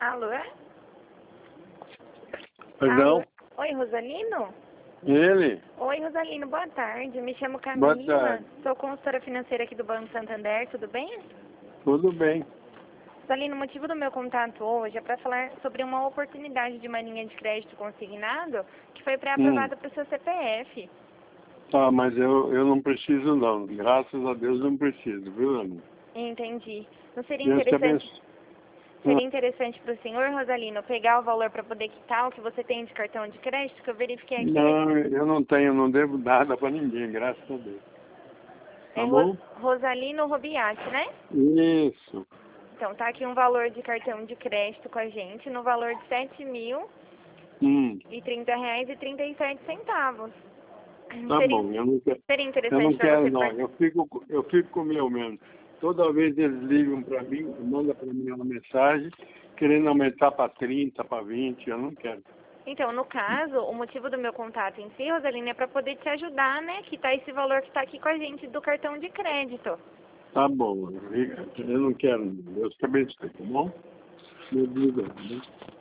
Alô? Perdão? Alô? Oi, Rosalino? Ele? Oi, Rosalino, boa tarde. Me chamo Boa Camila, tarde. sou consultora financeira aqui do Banco Santander, tudo bem? Tudo bem. Rosalino, o motivo do meu contato hoje é para falar sobre uma oportunidade de uma linha de crédito consignado que foi pré-aprovada para o seu CPF. Tá, mas eu não preciso não. Graças a Deus não preciso, viu, Ana? Entendi. Não seria Deus te interessante, abençoe. seria interessante para o senhor, Rosalino, pegar o valor para poder quitar o que você tem de cartão de crédito, que eu verifiquei aqui. Não, eu não tenho, não devo nada para ninguém, graças a Deus. Tá É bom? Rosalino Robiati, né? Isso. Então, tá aqui um valor de cartão de crédito com a gente, no valor de R$ 7.030,37. Tá Seria, bom, seria eu não interessante para quero você não. Eu fico com o meu mesmo. Toda vez eles ligam para mim, mandam para mim uma mensagem, querendo aumentar para 30, para 20, eu não quero. Então, no caso, o motivo do meu contato em si, Rosalina, é para poder te ajudar, né? Que tá esse valor que tá aqui com a gente do cartão de crédito. Tá bom, eu não quero. Deus te abençoe, tá bom? Me diga, tá bom?